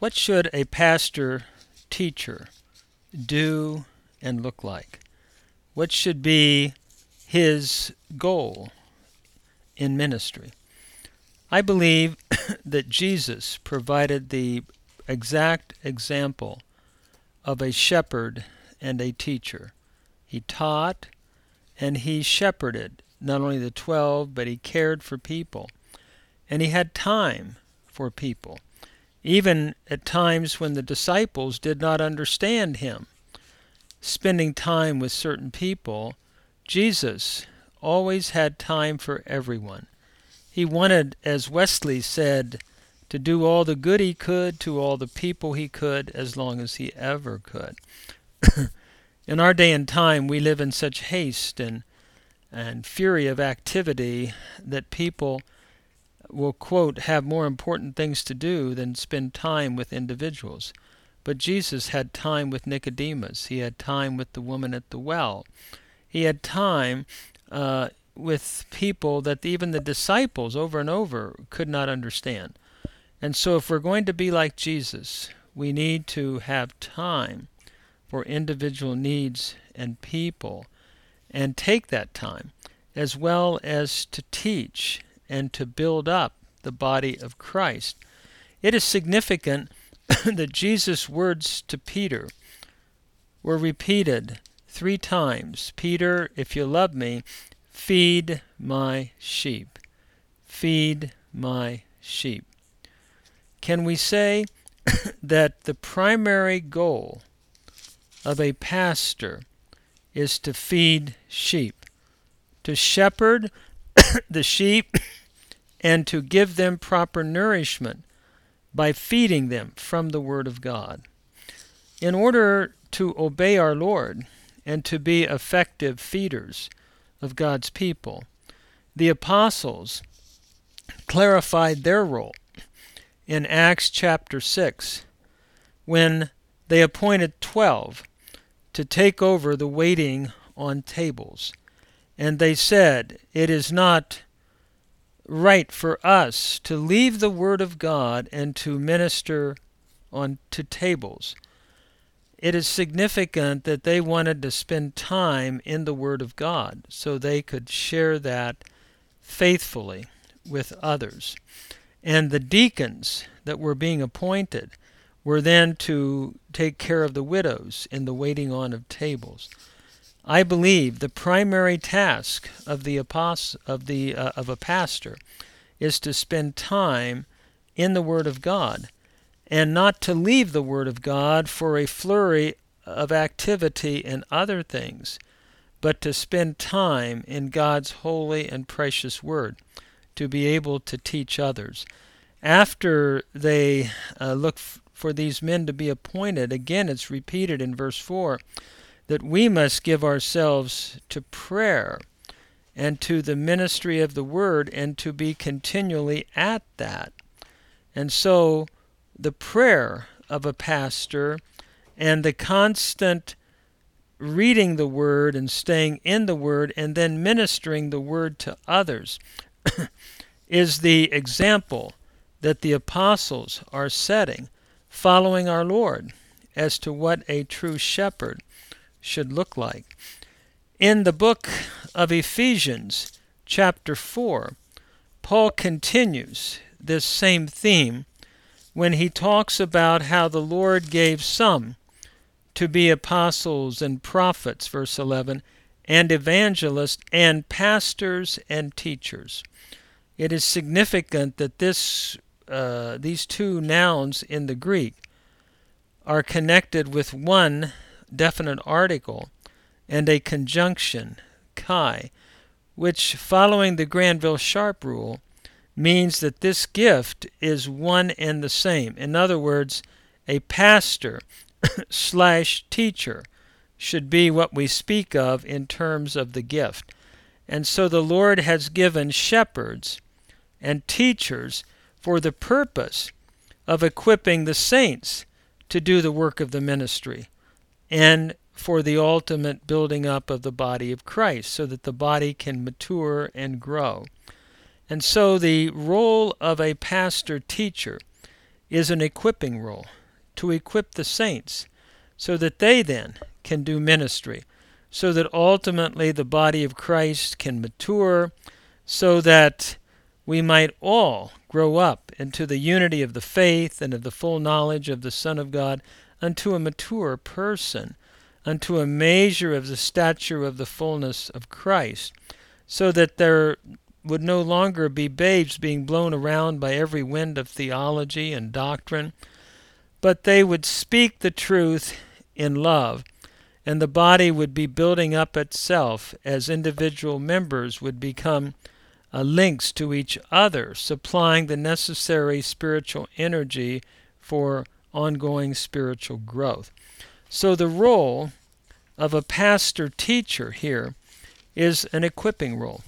What should a pastor teacher do and look like? What should be his goal in ministry? I believe that Jesus provided the exact example of a shepherd and a teacher. He taught and he shepherded not only the 12, but he cared for people. And he had time for people, even at times when the disciples did not understand him. Spending time with certain people, Jesus always had time for everyone. He wanted, as Wesley said, to do all the good he could to all the people he could as long as he ever could. In our day and time, we live in such haste and fury of activity that people will, quote, have more important things to do than spend time with individuals. But Jesus had time with Nicodemus. He had time with the woman at the well. He had time with people that even the disciples over and over could not understand. And so if we're going to be like Jesus, we need to have time for individual needs and people and take that time, as well as to teach and to build up the body of Christ. It is significant that Jesus' words to Peter were repeated 3 times. Peter, if you love me, feed my sheep. Feed my sheep. Can we say that the primary goal of a pastor is to feed sheep, to shepherd the sheep, and to give them proper nourishment by feeding them from the Word of God? In order to obey our Lord and to be effective feeders of God's people, the apostles clarified their role in Acts chapter 6 when they appointed 12 to take over the waiting on tables. And they said, it is not right for us to leave the Word of God and to minister on to tables. It is significant that they wanted to spend time in the Word of God so they could share that faithfully with others. And the deacons that were being appointed were then to take care of the widows in the waiting on of tables. I believe the primary task of a pastor is to spend time in the Word of God, and not to leave the Word of God for a flurry of activity and other things, but to spend time in God's holy and precious Word to be able to teach others. After they look for these men to be appointed, again it's repeated in verse 4, that we must give ourselves to prayer and to the ministry of the Word and to be continually at that. And so the prayer of a pastor and the constant reading the Word and staying in the Word and then ministering the Word to others is the example that the apostles are setting, following our Lord as to what a true shepherd should look like. In the book of Ephesians, chapter 4, Paul continues this same theme when he talks about how the Lord gave some to be apostles and prophets, verse 11, and evangelists and pastors and teachers. It is significant that these 2 nouns in the Greek are connected with one definite article and a conjunction, kai, which, following the Granville-Sharp rule, means that this gift is one and the same. In other words, a pastor / teacher should be what we speak of in terms of the gift. And so the Lord has given shepherds and teachers for the purpose of equipping the saints to do the work of the ministry and for the ultimate building up of the body of Christ so that the body can mature and grow. And so the role of a pastor-teacher is an equipping role, to equip the saints so that they then can do ministry, so that ultimately the body of Christ can mature, so that we might all grow up into the unity of the faith and of the full knowledge of the Son of God, unto a mature person, unto a measure of the stature of the fullness of Christ, so that there would no longer be babes being blown around by every wind of theology and doctrine, but they would speak the truth in love, and the body would be building up itself as individual members would become links to each other, supplying the necessary spiritual energy for ongoing spiritual growth. So the role of a pastor-teacher here is an equipping role,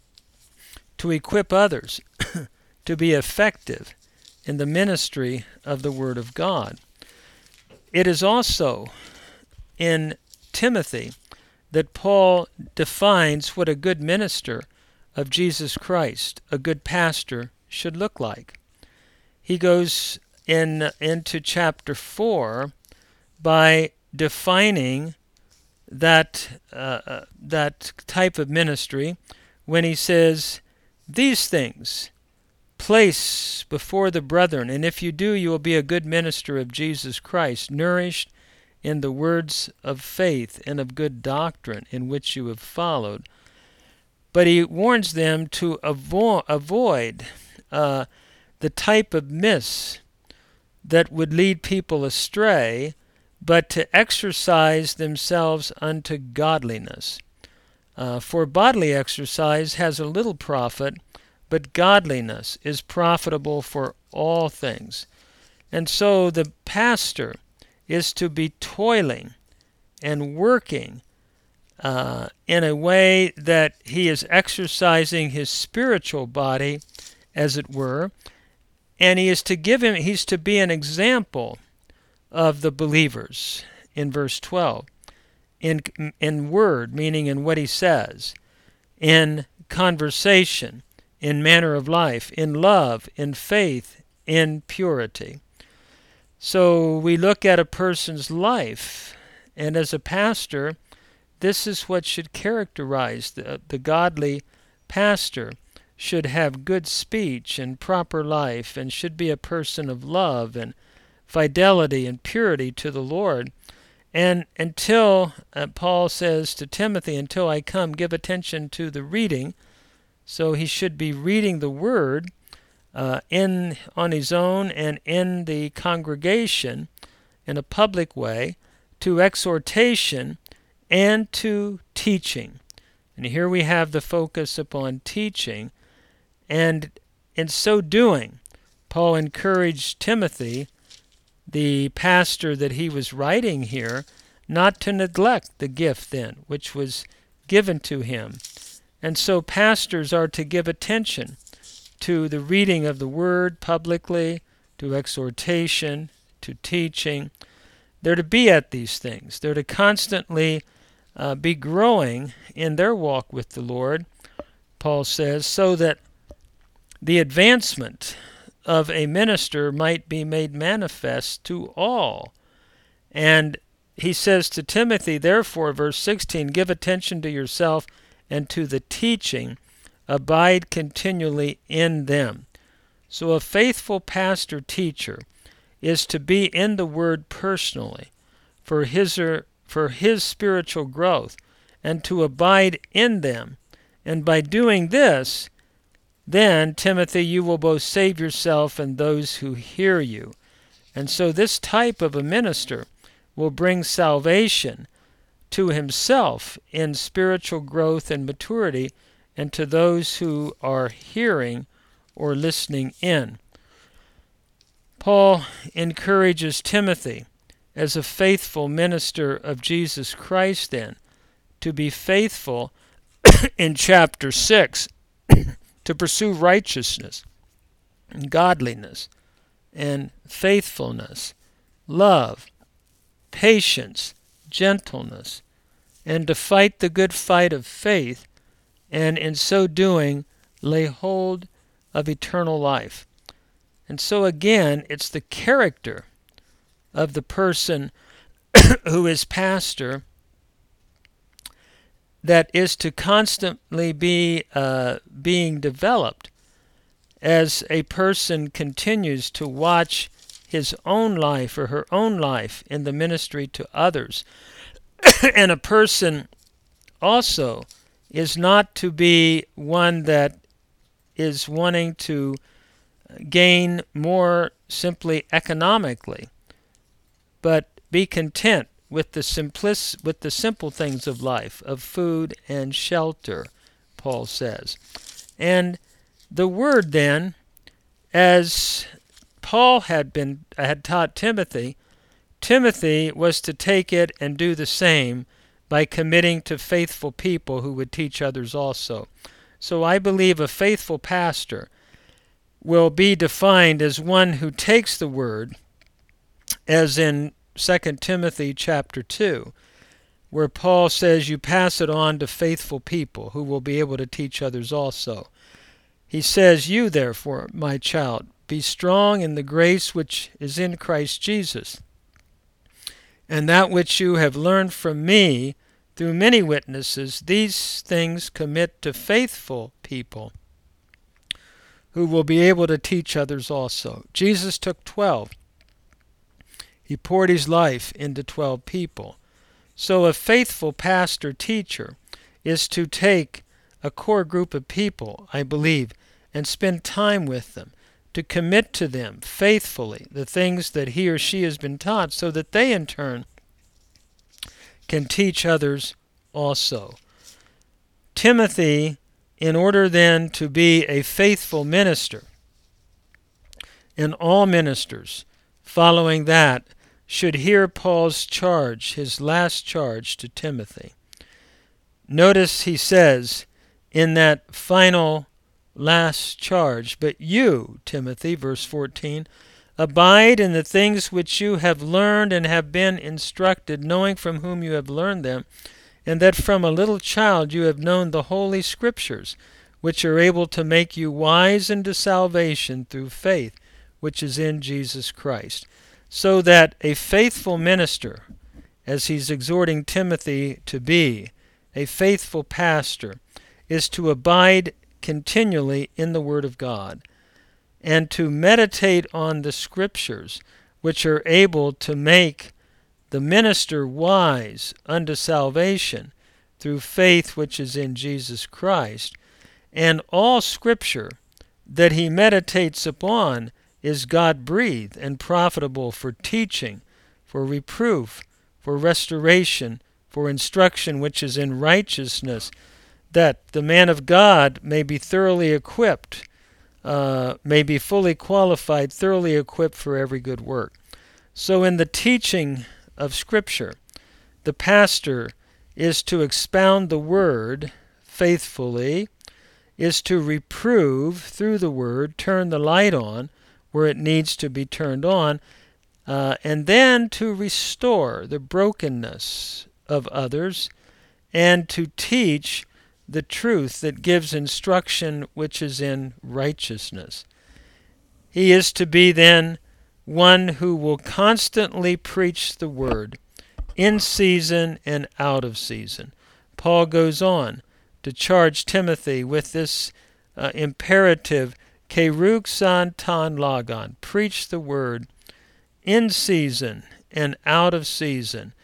to equip others to be effective in the ministry of the Word of God. It is also in Timothy that Paul defines what a good minister of Jesus Christ, a good pastor, should look like. He goes into chapter 4 by defining that type of ministry when he says, "These things place before the brethren, and if you do, you will be a good minister of Jesus Christ, nourished in the words of faith and of good doctrine in which you have followed." But he warns them to avoid the type of myths that would lead people astray, but to exercise themselves unto godliness. For bodily exercise has a little profit, but godliness is profitable for all things. And so the pastor is to be toiling and working in a way that he is exercising his spiritual body, as it were, and he's to be an example of the believers in verse 12, in word, meaning in what he says, in conversation, in manner of life, in love, in faith, in purity. So we look at a person's life, and as a pastor, this is what should characterize the godly pastor. Should have good speech and proper life, and should be a person of love and fidelity and purity to the Lord. And until, Paul says to Timothy, until I come, give attention to the reading. So he should be reading the Word on his own and in the congregation in a public way, to exhortation and to teaching. And here we have the focus upon teaching. And in so doing, Paul encouraged Timothy, the pastor that he was writing here, not to neglect the gift then, which was given to him. And so pastors are to give attention to the reading of the Word publicly, to exhortation, to teaching. They're to be at these things. They're to constantly be growing in their walk with the Lord, Paul says, so that the advancement of a minister might be made manifest to all. And he says to Timothy, therefore, verse 16, give attention to yourself and to the teaching, abide continually in them. So a faithful pastor-teacher is to be in the Word personally for his spiritual growth, and to abide in them. And by doing this, then, Timothy, you will both save yourself and those who hear you. And so this type of a minister will bring salvation to himself in spiritual growth and maturity, and to those who are hearing or listening in. Paul encourages Timothy, as a faithful minister of Jesus Christ then, to be faithful in chapter 6, to pursue righteousness, and godliness, and faithfulness, love, patience, gentleness, and to fight the good fight of faith, and in so doing lay hold of eternal life. And so again, it's the character of the person who is pastor that is to constantly be being developed as a person continues to watch his own life or her own life in the ministry to others. And a person also is not to be one that is wanting to gain more simply economically, but be content with the simple things of life, of food and shelter, Paul says. And the word then, as Paul had taught Timothy, Timothy was to take it and do the same by committing to faithful people who would teach others also. So I believe a faithful pastor will be defined as one who takes the word, as in 2 Timothy chapter 2, where Paul says you pass it on to faithful people who will be able to teach others also. He says, "You therefore, my child, be strong in the grace which is in Christ Jesus, and that which you have learned from me through many witnesses, these things commit to faithful people who will be able to teach others also." Jesus took 12. He poured his life into 12 people. So a faithful pastor teacher is to take a core group of people, I believe, and spend time with them, to commit to them faithfully the things that he or she has been taught, so that they in turn can teach others also. Timothy, in order then to be a faithful minister, and all ministers following that should hear Paul's charge, his last charge to Timothy. Notice he says in that final last charge, "But you, Timothy," verse 14, "abide in the things which you have learned and have been instructed, knowing from whom you have learned them, and that from a little child you have known the holy Scriptures, which are able to make you wise unto salvation through faith, which is in Jesus Christ." So that a faithful minister, as he's exhorting Timothy to be, a faithful pastor, is to abide continually in the Word of God, and to meditate on the Scriptures, which are able to make the minister wise unto salvation through faith which is in Jesus Christ. And all Scripture that he meditates upon is God-breathed and profitable for teaching, for reproof, for restoration, for instruction which is in righteousness, that the man of God may be thoroughly equipped, may be fully qualified, thoroughly equipped for every good work. So in the teaching of Scripture, the pastor is to expound the Word faithfully, is to reprove through the Word, turn the light on where it needs to be turned on, and then to restore the brokenness of others, and to teach the truth that gives instruction which is in righteousness. He is to be then one who will constantly preach the word, in season and out of season. Paul goes on to charge Timothy with this imperative, keruxan ton logon, preach the word in season and out of season,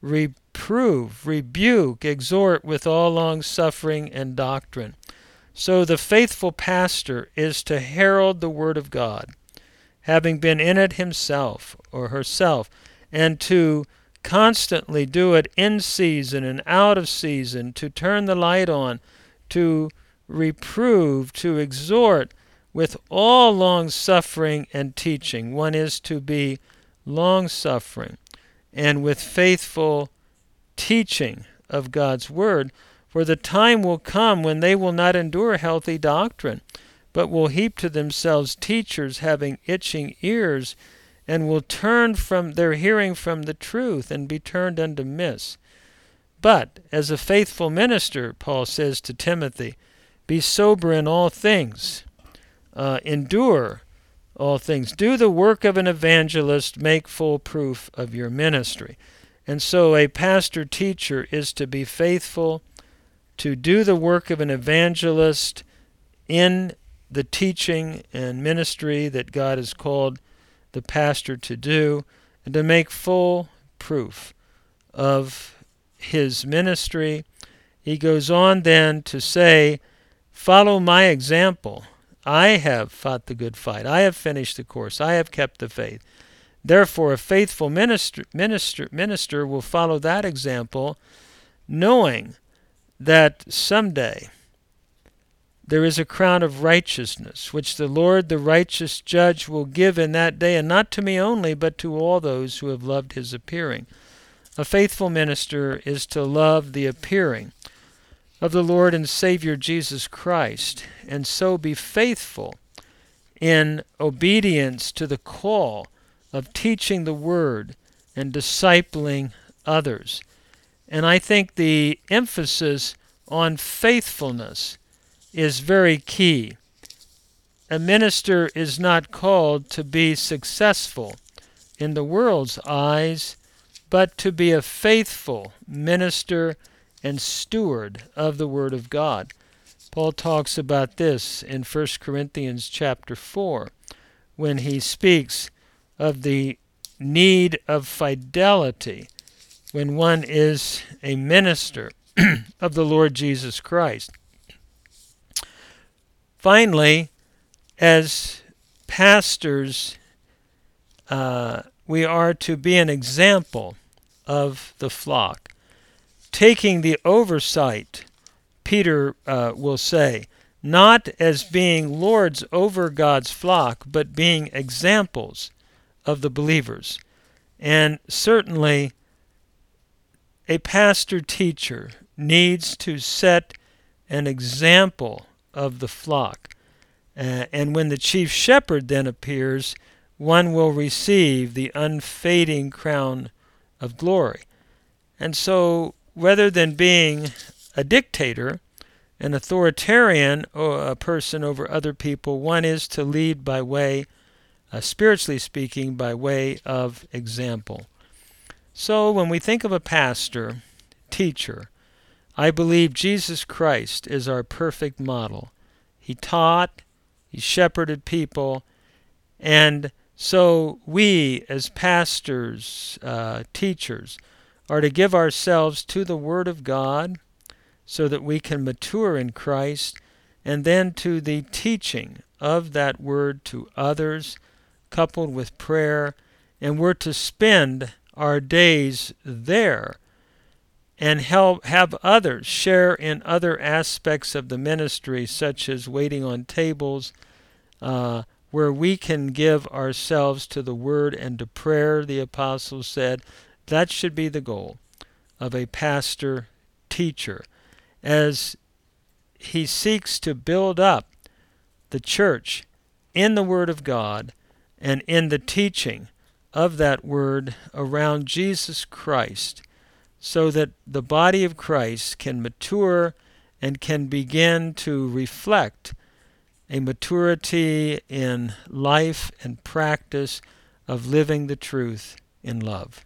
reprove, rebuke, exhort with all long-suffering and doctrine. So the faithful pastor is to herald the word of God, having been in it himself or herself, and to constantly do it in season and out of season, to turn the light on, to reprove, to exhort with all long-suffering and teaching. One is to be long-suffering and with faithful teaching of God's word, for the time will come when they will not endure healthy doctrine, but will heap to themselves teachers having itching ears, and will turn from their hearing from the truth and be turned unto myths. But as a faithful minister, Paul says to Timothy, be sober in all things, endure all things. Do the work of an evangelist, make full proof of your ministry. And so a pastor teacher is to be faithful to do the work of an evangelist in the teaching and ministry that God has called the pastor to do, and to make full proof of his ministry. He goes on then to say, follow my example. I have fought the good fight. I have finished the course. I have kept the faith. Therefore, a faithful minister will follow that example, knowing that someday there is a crown of righteousness, which the Lord, the righteous judge, will give in that day, and not to me only, but to all those who have loved his appearing. A faithful minister is to love the appearing of the Lord and Savior Jesus Christ, and so be faithful in obedience to the call of teaching the Word and discipling others. And I think the emphasis on faithfulness is very key. A minister is not called to be successful in the world's eyes, but to be a faithful minister and steward of the Word of God. Paul talks about this in 1 Corinthians chapter 4, when he speaks of the need of fidelity when one is a minister of the Lord Jesus Christ. Finally, as pastors, we are to be an example of the flock, taking the oversight, Peter will say, not as being lords over God's flock, but being examples of the believers. And certainly a pastor-teacher needs to set an example of the flock. And when the chief shepherd then appears, one will receive the unfading crown of glory. And so, rather than being a dictator, an authoritarian, or a person over other people, one is to lead by way, spiritually speaking, by way of example. So when we think of a pastor, teacher, I believe Jesus Christ is our perfect model. He taught, he shepherded people, and so we as pastors, teachers, are to give ourselves to the Word of God so that we can mature in Christ, and then to the teaching of that Word to others, coupled with prayer, and we're to spend our days there and have others share in other aspects of the ministry, such as waiting on tables, where we can give ourselves to the Word and to prayer, the apostles said. That should be the goal of a pastor-teacher, as he seeks to build up the church in the Word of God and in the teaching of that Word around Jesus Christ, so that the body of Christ can mature and can begin to reflect a maturity in life and practice of living the truth in love.